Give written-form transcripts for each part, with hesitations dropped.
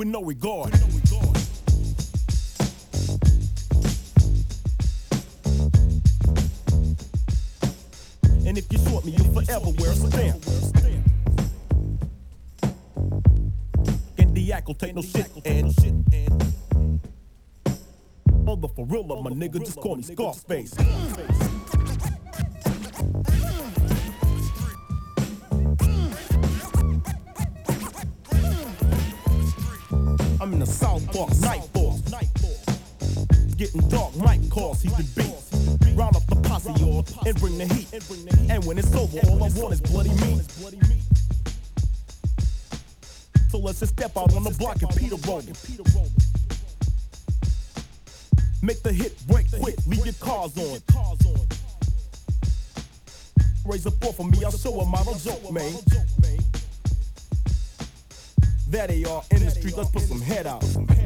with no regard. And if you short me, you'll forever wear a stamp. And the act will take no shit. And on the for real of my nigga, just call me Scarface. I'm in the South Park night force. Getting dark, Mike calls, he the beat. Round up the posse, y'all, and bring the heat. And when it's over, all I want is bloody meat. So let's just step out on the block and Peter roll. Make the hit break quick, leave your cars on. Raise a four for me, I'll show a model joke, man. There they are in the street, let's put some head out.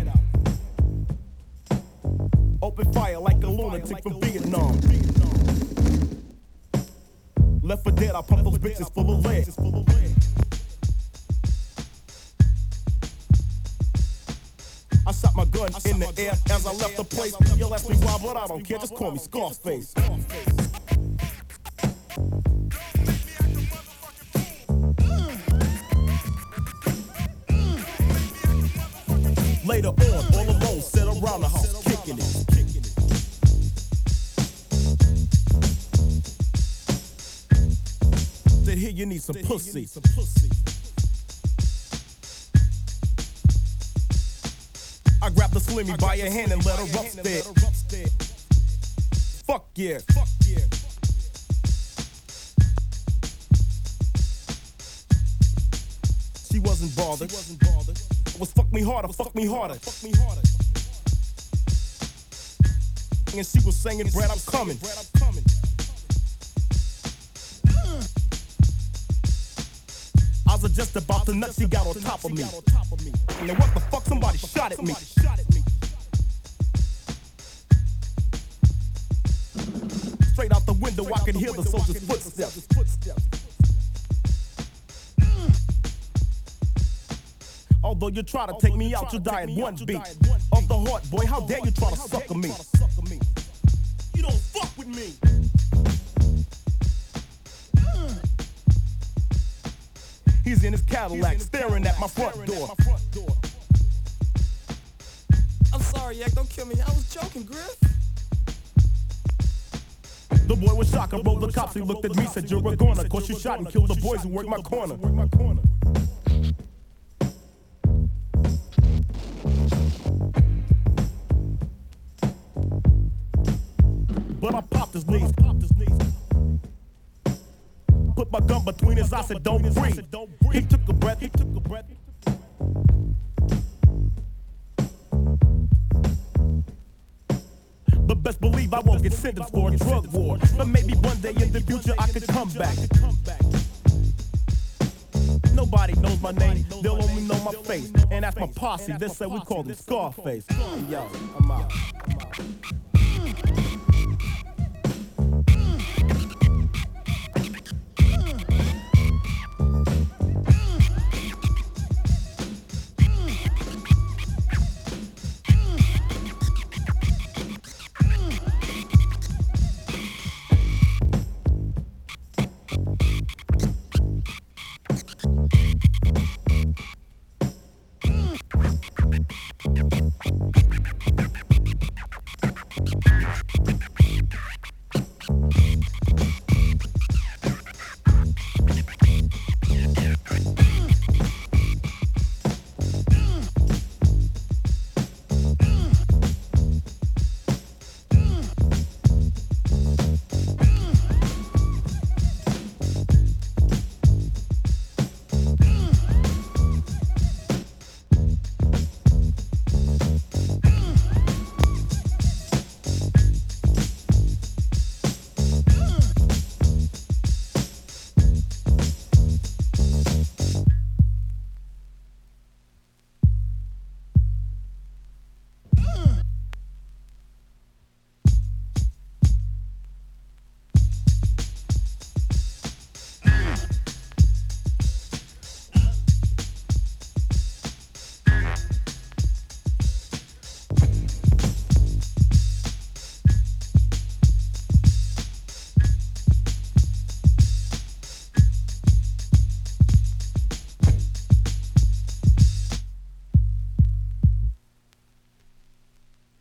Open fire like a lunatic from Vietnam. Left for dead, I pump those bitches full of lead. I shot my gun in the air as I left the place. You'll ask me why, but I don't care, just call me Scarface. Later on, all alone, sit around the house, kicking it. Said here you need some pussy. I grabbed the slimmy by your hand and let her upstairs. Fuck yeah. She wasn't bothered. It was fuck me harder. And she was singing, Brad, I'm coming. I was just about to nut, she got on top of me. And then what the fuck, somebody shot at me. Straight out the window, I could hear the soldier's footsteps. Although you try to take me out, you die at one beat of the heart, boy. How dare you try to sucker me? You don't fuck with me. He's in his Cadillac, staring at my front door. I'm sorry, Yak, don't kill me. I was joking, Griff. The boy was shocked, bro. The cops, he looked at me, said, you're a goner. Cause you shot and killed the boys who worked my corner. But I popped his knees. Put my gun between his eyes, said don't breathe. He took a breath. But best believe I won't get sentenced for a drug war. But maybe one day in the future I could come back. Nobody knows my name, they'll only know my face. And that's my posse, they say we call him Scarface. Yo, I'm out.